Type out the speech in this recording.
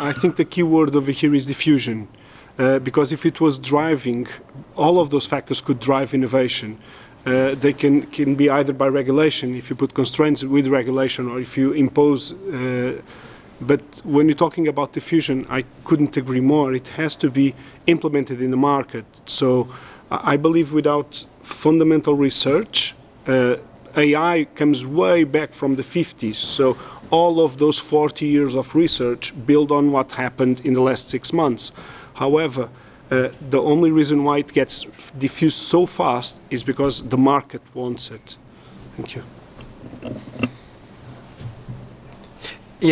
I think the key word over here is diffusion. Because if it was driving, all of those factors could drive innovation. They can be either by regulation, if you put constraints with regulation, or if you impose. But when you're talking about diffusion, I couldn't agree more. It has to be implemented in the market. So I believe without fundamental research, AI comes way back from the 50s. So all of those 40 years of research build on what happened in the last 6 months. However, the only reason why it gets diffused so fast is because the market wants it. Thank you.